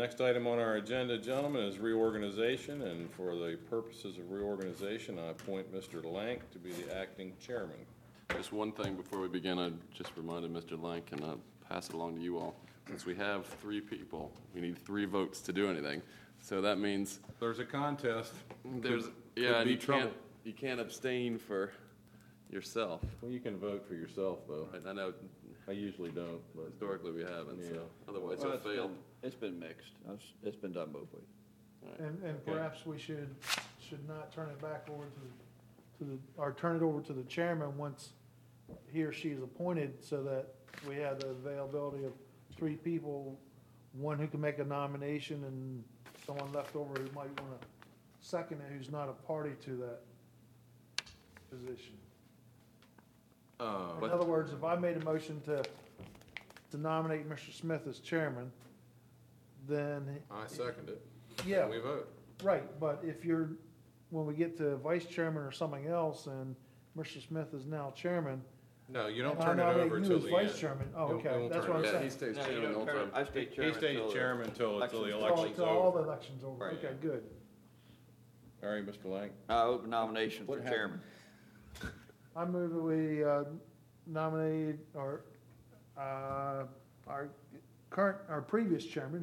next item on our agenda, gentlemen, is reorganization, and for the purposes of reorganization, I appoint Mr. Lank to be the acting chairman. Just one thing before we begin, I just reminded Mr. Lank, and I'll pass it along to you all. Since we have 3 people, we need 3 votes to do anything. So that means There's a contest. there's Could and be trouble. you can't abstain for yourself. Well, you can vote for yourself, though. Right? I know I usually don't, but historically we haven't, Yeah. so otherwise Well, you'll fail. It's been mixed. It's been done both ways. And perhaps we should not turn it back over or turn it over to the chairman once he or she is appointed, so that we have the availability of 3 people, one who can make a nomination and someone left over who might want to second it, who's not a party to that position. In other words, if I made a motion to nominate Mr. Smith as chairman, then. I second it. Yeah. We vote. Right, but when we get to vice chairman or something else and Mr. Smith is now chairman. No, you don't and I turn it nominate over you till as the vice end. chairman. Oh, You okay, won't that's turn what I'm it- Yeah, he saying. stays No, you chairman the don't whole turn, time. I stay He chairman. stays chairman until the election's election's Till all the over. elections over. Right. Okay, good. All right, Mr. Lank. I open nomination for chairman. I move that we nominate our previous chairman,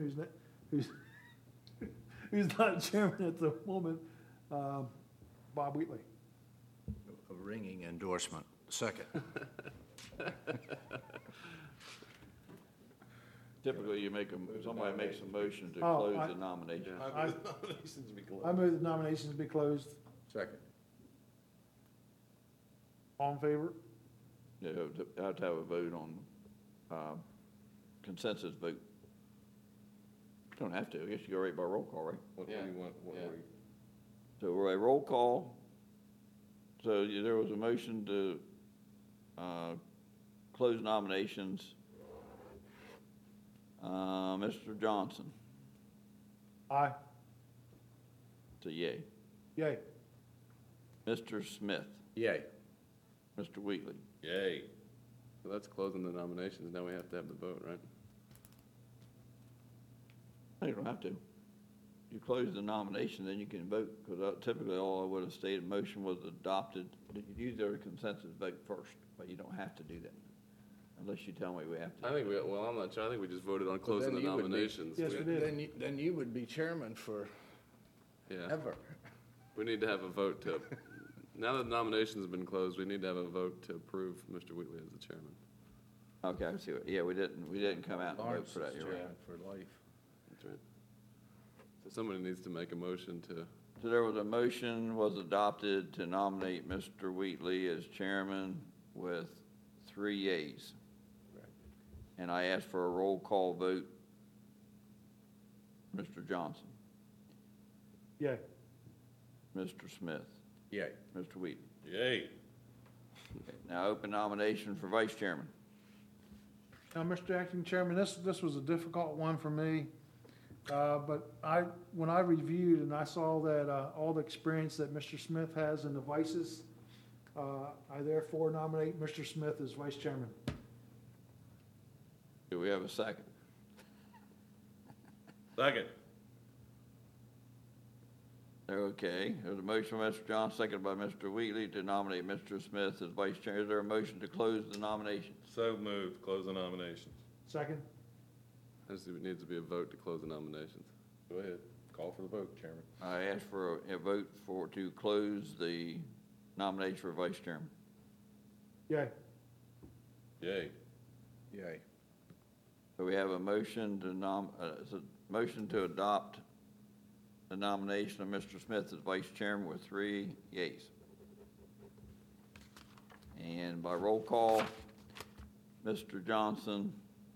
who's not chairman at the moment, Bob Wheatley. A ringing endorsement. Second. Typically, somebody makes a motion to Oh, close the nomination. Nominations be closed. I move that nominations be closed. Second. All in favor? You have to have a vote on consensus vote. You don't have to. I guess you go right by roll call, right? What do Yeah. you want? Yeah. So we're a roll call. So there was a motion to close nominations. Mr. Johnson, Aye. it's a yay. Yay. Mr. Smith, Yay. Mr. Wheatley. Yay. So that's closing the nominations. Now we have to have the vote, right? No, you don't have to. You close the nomination, then you can vote, because typically all I would have stated, motion was adopted. You use their consensus vote first, but you don't have to do that, unless you tell me we have to. I think I'm not sure. I think we just voted on closing the then you would be- nominations. Yes, we did. Then you would be chairman forever. Yeah. We need to have a vote to, now that the nominations have been closed, we need to have a vote to approve Mr. Wheatley as the chairman. Okay, I see. Yeah, we didn't come out and vote Lawrence for that, is you're right. chairman for life. That's right. So somebody needs to make a motion to, So there was a motion was adopted to nominate Mr. Wheatley as chairman with 3 yeas. And I asked for a roll call vote. Mr. Johnson, Yay. Mr. Smith, Yay. Mr. Wheatley. Yay. Okay, now open nomination for vice chairman. Now, Mr. Acting Chairman, this was a difficult one for me, but when I reviewed and I saw that all the experience that Mr. Smith has in the vices, I therefore nominate Mr. Smith as Vice Chairman. Do we have a second? Second. Okay, there's a motion by Mr. Johnson, seconded by Mr. Wheatley to nominate Mr. Smith as vice chair. Is there a motion to close the nominations? So moved. Close the nominations. Second? it needs to be a vote to close the nominations. Go ahead. Call for the vote, Chairman. I ask for a vote to close the nomination for vice chairman. Yay. Yay. Yay. So we have a motion to adopt the nomination of Mr. Smith as vice chairman with 3 yeas. And by roll call, Mr. Johnson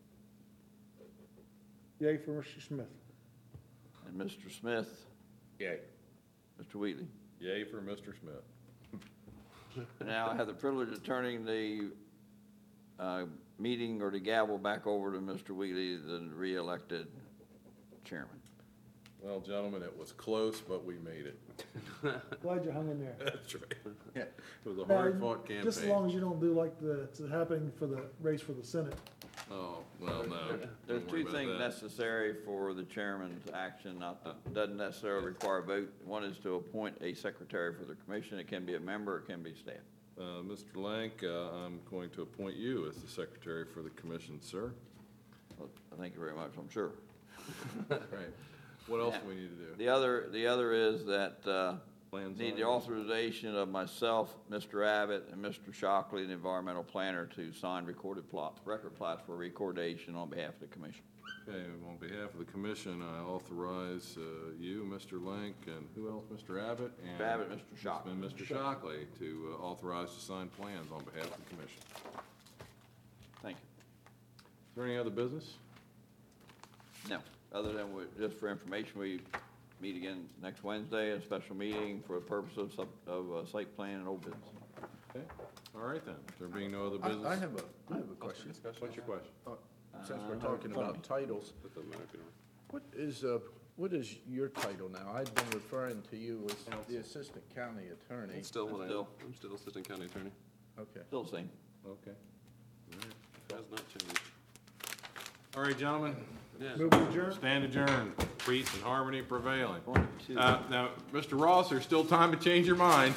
Yay for Mr. Smith. and Mr. Smith, Yay. Mr. Wheatley. Yay for Mr. Smith. Now I have the privilege of turning the meeting or the gavel back over to Mr. Wheatley, the re-elected chairman. Well, gentlemen, it was close, but we made it. Glad you hung in there. That's right. It was a hard-fought campaign. Just as long as you don't do like it's happening for the race for the Senate. Oh, well, no. There's Don't worry two about things that. necessary for the chairman's action, doesn't necessarily require a vote. One is to appoint a secretary for the commission. It can be a member, it can be staff. Mr. Lank, I'm going to appoint you as the secretary for the commission, sir. Well, thank you very much, I'm sure. Right. What else do we need to do? The other is that, Plans need on the it? authorization of myself, Mr. Abbott, and Mr. Shockley, the environmental planner, to sign record plots for recordation on behalf of the commission. Okay, on behalf of the commission, I authorize you, Mr. Lank, and who else? Mr. Abbott? And Mr. Abbott, Mr. Shockley. And Mr. Shockley to authorize to sign plans on behalf of the commission. Thank you. Is there any other business? No, other than, just for information, we meet again next Wednesday, a special meeting for the purpose of site plan and old business. Okay, all right then. There being no other I business? have a question. What's your question? Since we're talking about titles, That doesn't matter if you don't. what is your title now? I've been referring to you as the assistant county attorney. It's still what I am. Still. I'm still assistant county attorney. Okay. Still the same. Okay. Has not changed. All right, gentlemen, Yeah. Move adjourned. stand adjourned. Peace and harmony prevailing. 1, 2. Now, Mr. Ross, there's still time to change your mind.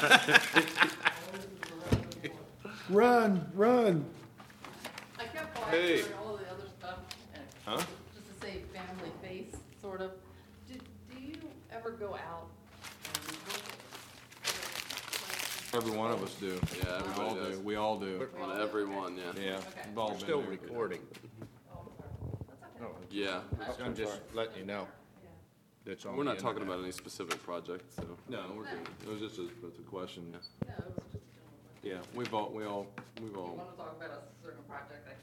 Run. I kept Hey. watching all the other stuff, and Huh? just to say family face, sort of. Do you ever go out and look at? Every one of us do. Yeah, everybody We all does. do. We all do. On everyone, yeah. Yeah. Okay. we've all We're been still there. recording. Oh, sorry. That's okay. Yeah. I'm just letting you know. Yeah. That's on We're the not talking internet. about any specific project, so. No, we're good. It was just it's a question. No, it was just a general question. Yeah, we've all, If you want to talk about a certain project, I